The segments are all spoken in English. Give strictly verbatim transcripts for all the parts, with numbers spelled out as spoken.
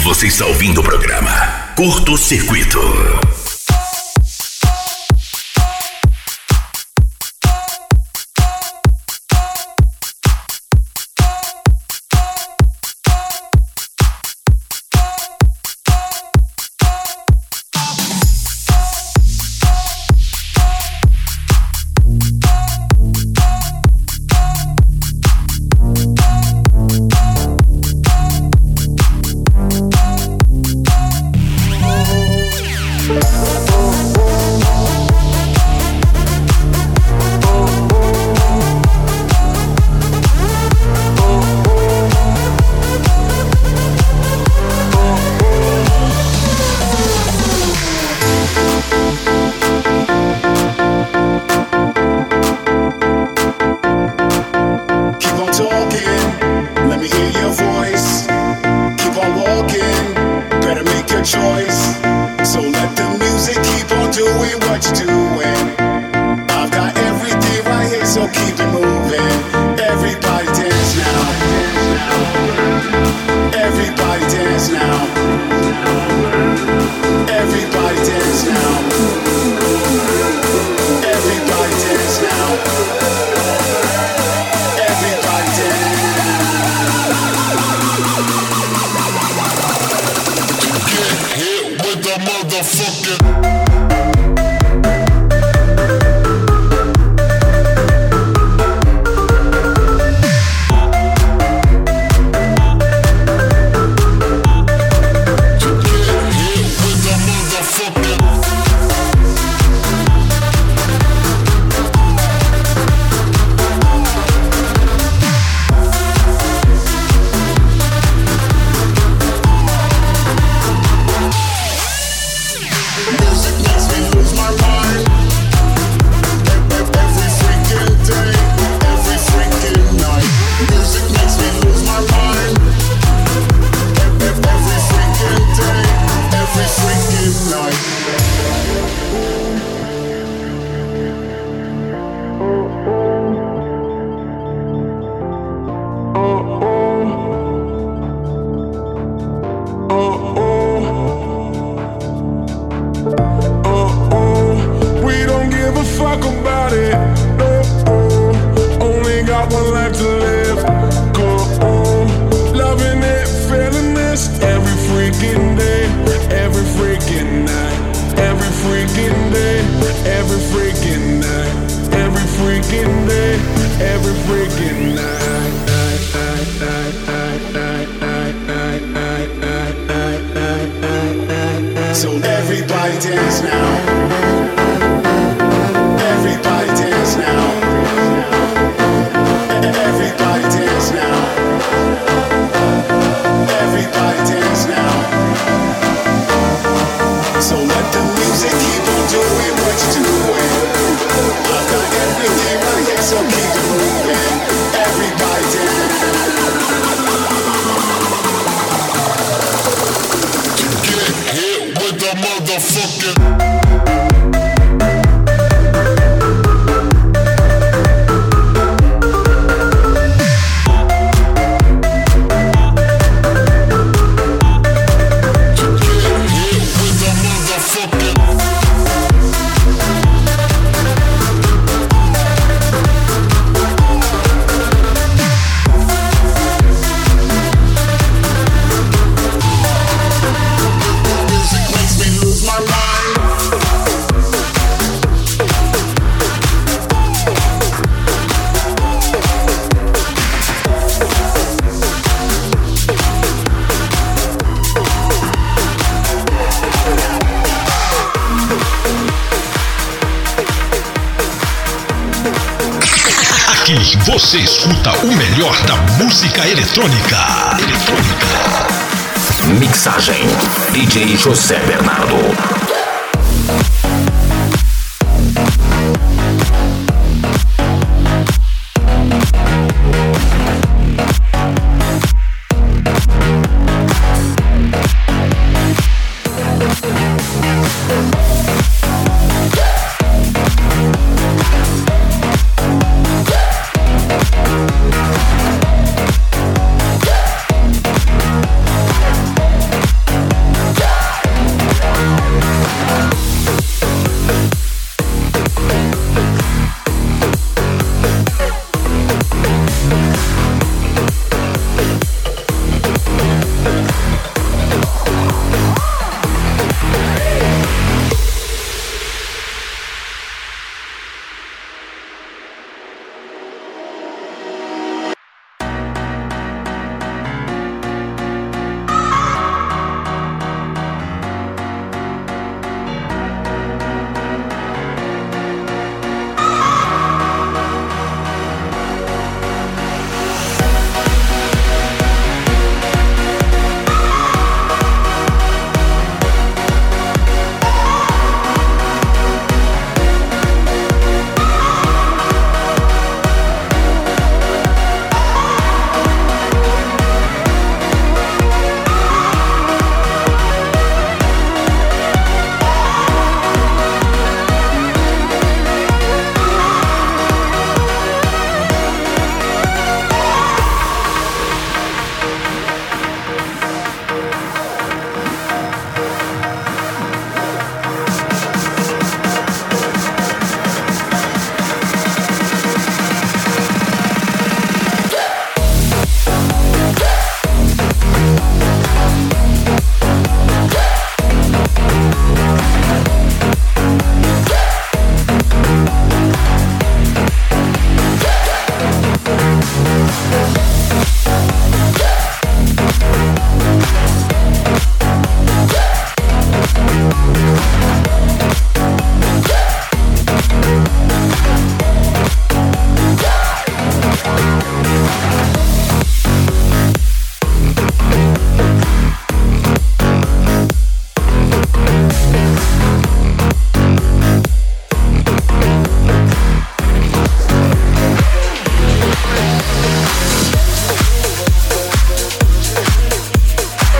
Você está ouvindo o programa Curto Circuito. Você escuta o melhor da música eletrônica. Eletrônica. Mixagem D J José Bernardo.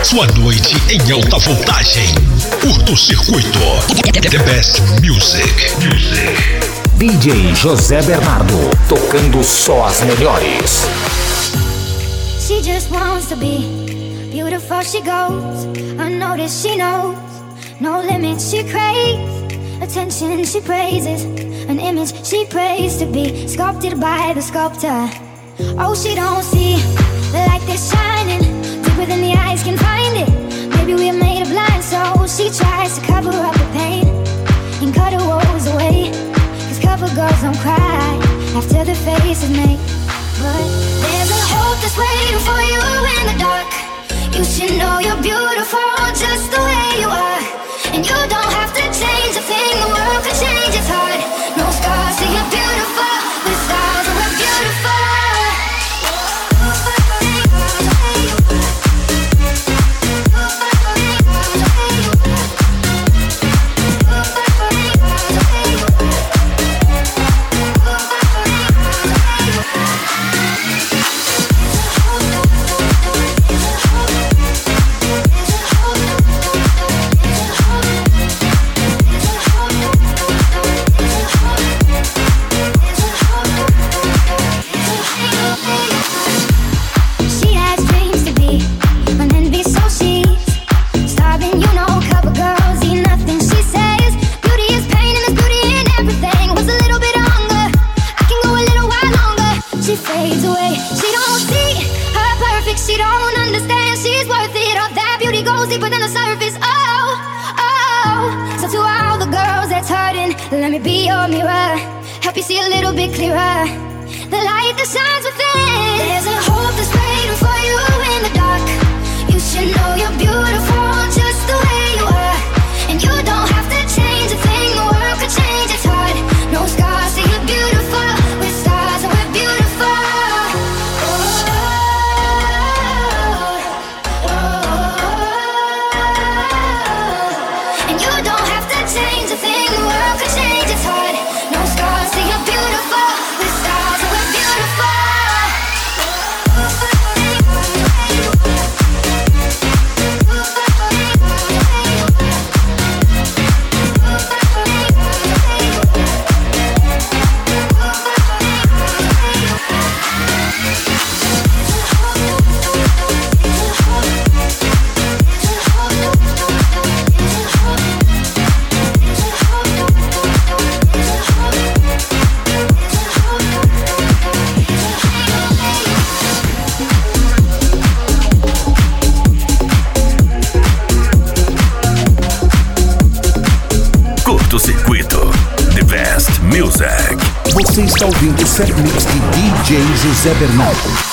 Sua noite em alta voltagem. Curto-circuito. The best music. Music. D J José Bernardo, tocando só as melhores. She just wants to be beautiful, she goes unnoticed, she knows no limits, she craves attention, she praises an image she prays to be sculpted by the sculptor. Oh, she don't see the light that's shining deeper than the eyes can find it. Maybe we're made of blind souls. She tries to cover up the pain and cut her woes away, 'cause cover girls don't cry after the face is made. But there's a hope that's waiting for you in the dark. You should know you're beautiful just the way you are, and you don't have to change a thing. The world can change its heart. No scars, so you're beautiful. With stars, and we're beautiful. Let me be your mirror, help you see a little bit clearer, the light that shines within. There's a hope that's waiting for you in the dark. You should know you're beautiful just the way you are, and you don't have to change a thing. The world could change its heart. No scars, so you're beautiful. With stars, and we're beautiful. Oh, oh, oh. And you don't have to change a thing. The world could change its heart. No scars, so you're beautiful. With stars, and we're beautiful. Curto-circuito, The Best Music. Você está ouvindo o set mix de D J José Bernardo.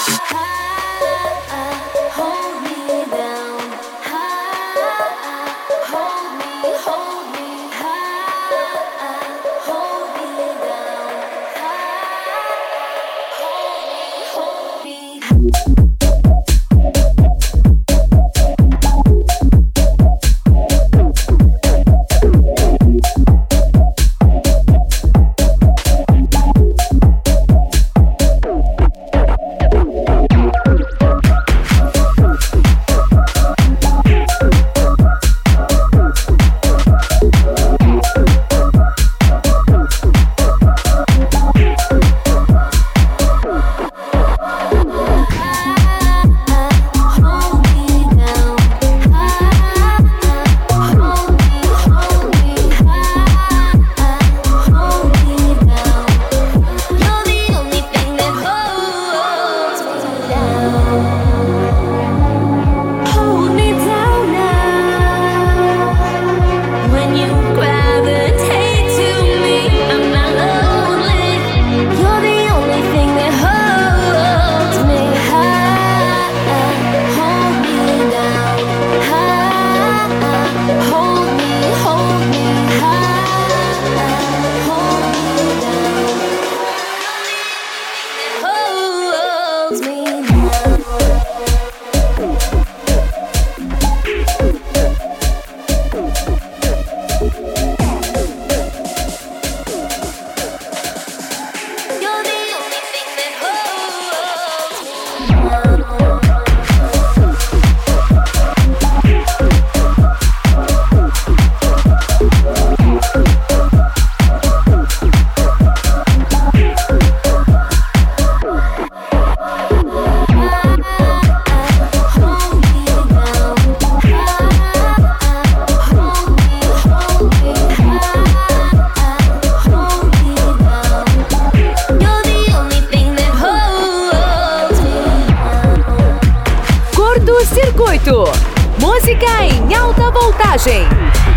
Em alta voltagem.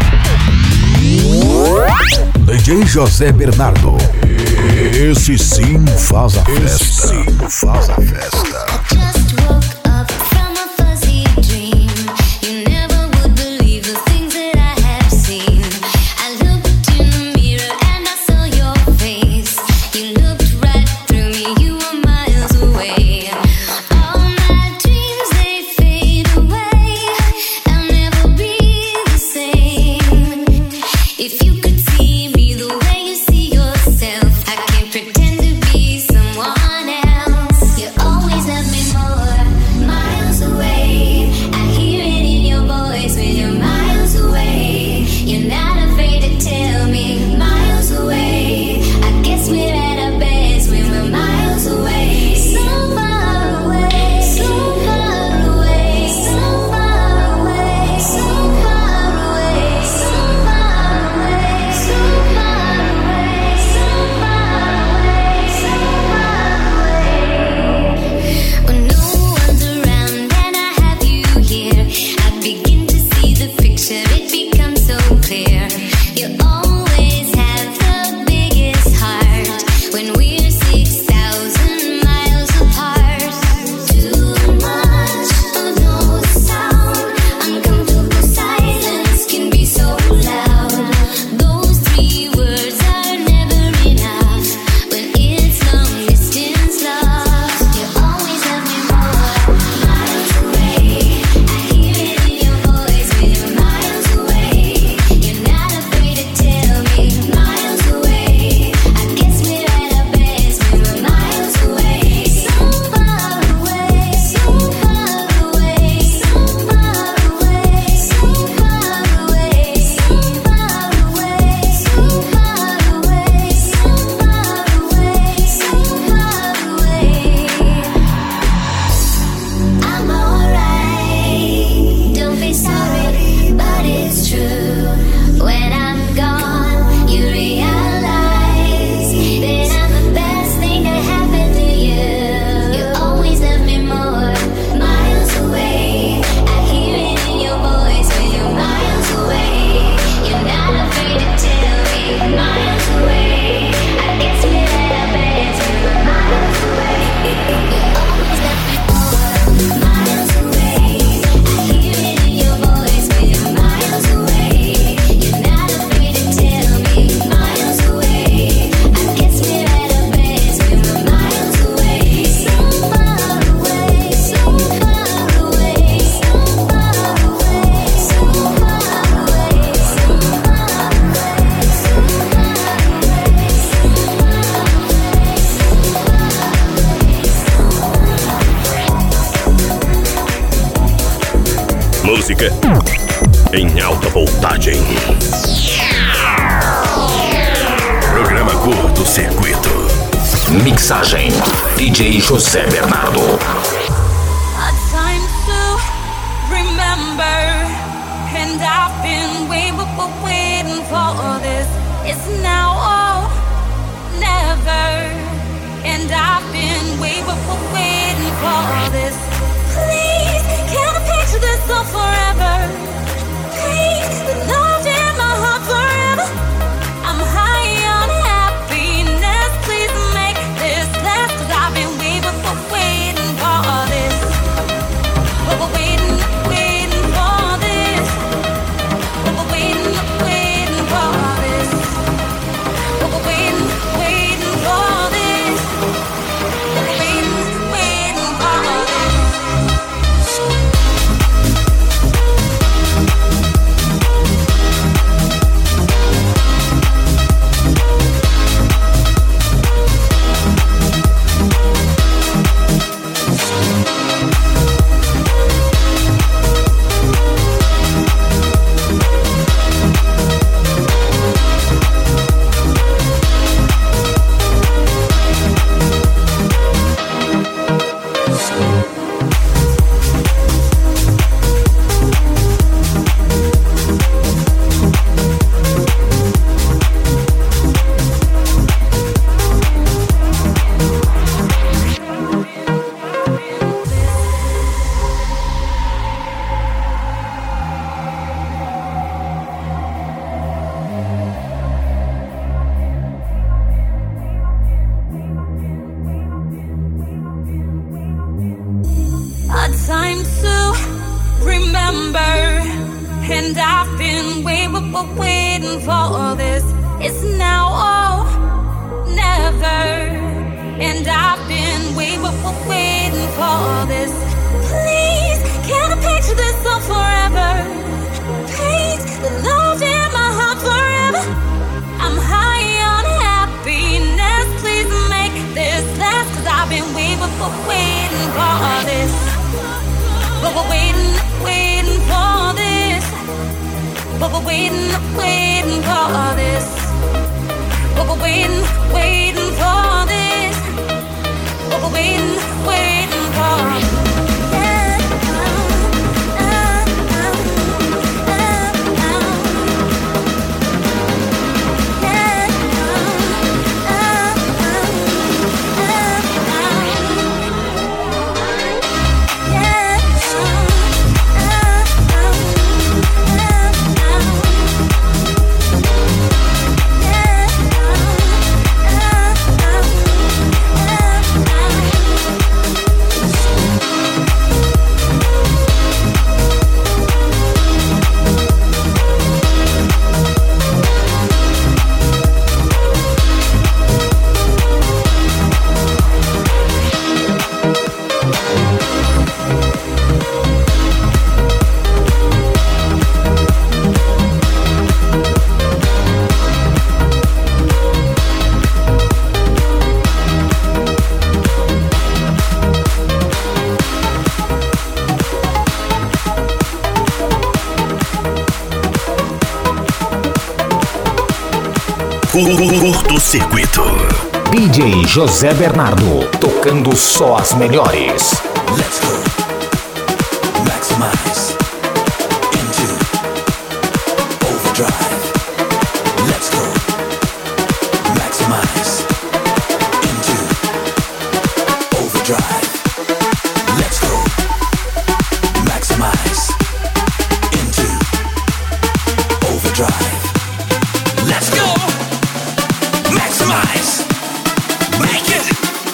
D J José Bernardo. Esse sim faz a festa. Esse sim faz a festa. Música em alta voltagem. Programa Curto Circuito. Mixagem D J José Bernardo. A time to remember, and I've been waiting, waiting for this. It's now or never, and I've been waiting, waiting for this. Please, can I picture this all forever? Please, the love in my heart forever. I'm high on happiness. Please make this last, 'cause I've been waiting for, waiting for this. Oh, we're waiting, waiting for this. Oh, we're waiting, waiting for this. Oh, we're waiting, waiting for this. Oh, we're waiting, waiting for this. and I've been waiting, waiting for this. It's now or never, and I've been waiting, waiting for this. Please, can I picture this song forever? Paint the love in my heart forever. I'm high on happiness. Please make this last, 'cause I've been waiting, waiting for this. But we're waiting, waiting for this. But we're waiting, waiting for this. But we're waiting, waiting for this. But we're waiting, waiting for this. Curto-circuito. D J José Bernardo, tocando só as melhores. Let's go. Maximize into overdrive. Let's go. Maximize into overdrive. Let's go. Maximize into overdrive. Let's go. Maximize. Make it.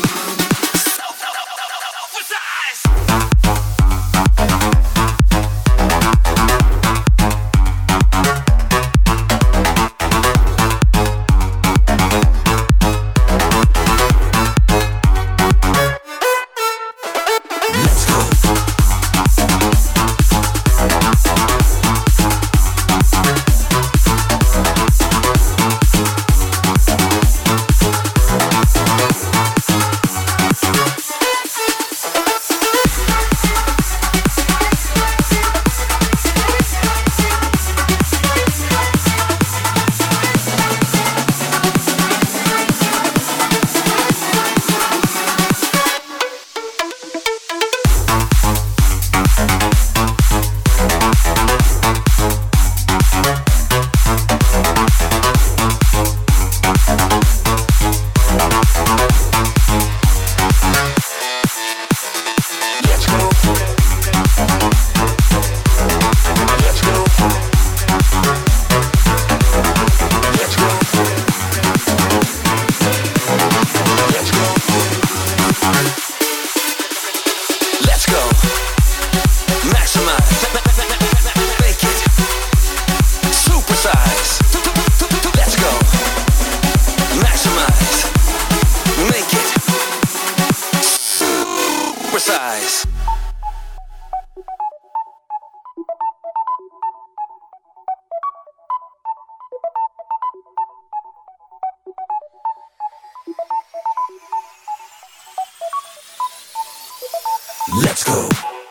Let's go.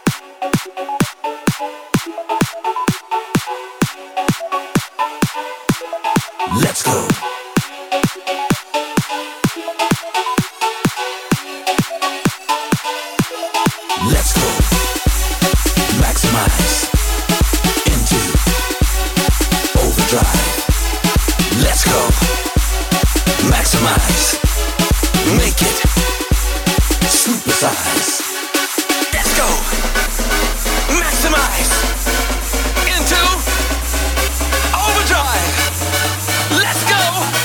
Let's go. Let's go. Maximize into overdrive. Let's go. Maximize. Make it. Supersize. Let's go. Maximize into overdrive. Let's go.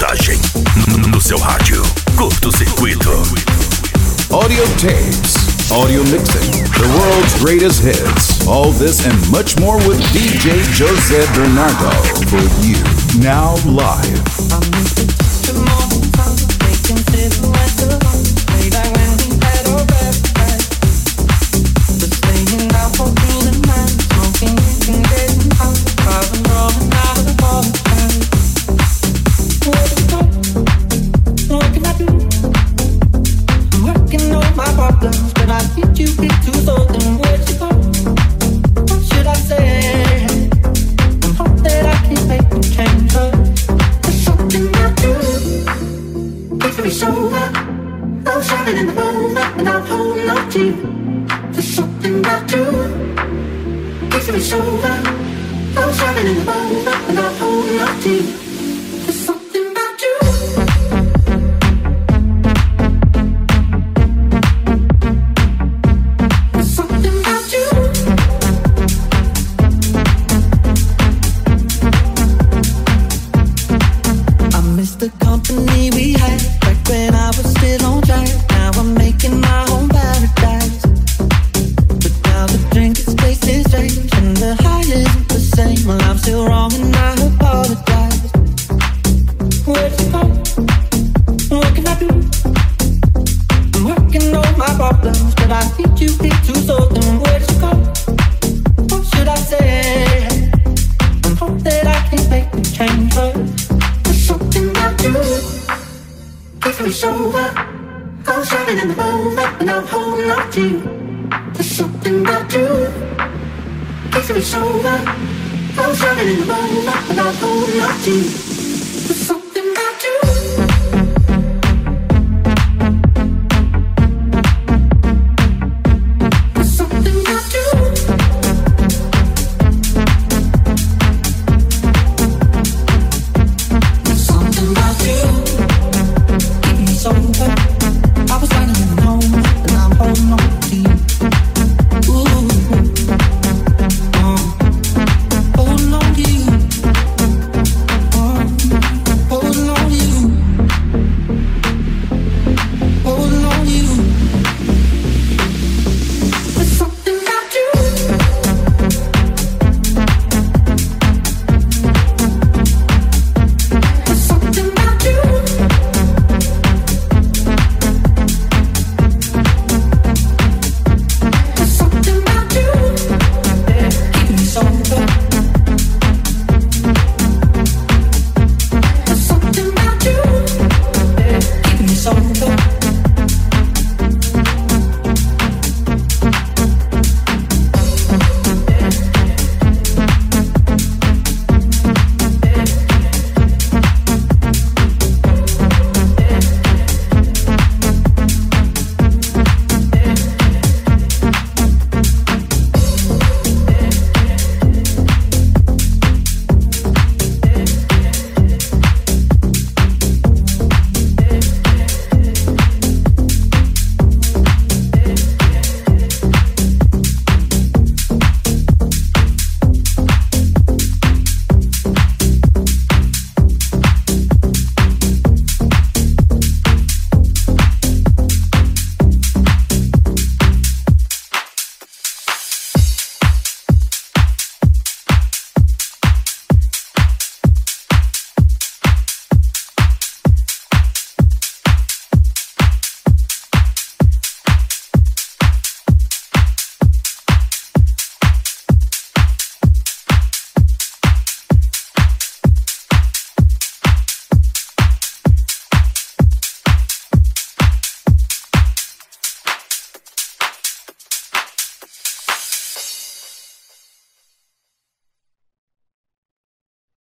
voltagem. No seu rádio. Curto-circuito. Audio tapes, audio mixing, the world's greatest hits. All this and much more with D J José Bernardo for you. Now live. It's over. I was running in the road, but I'm holding on to you.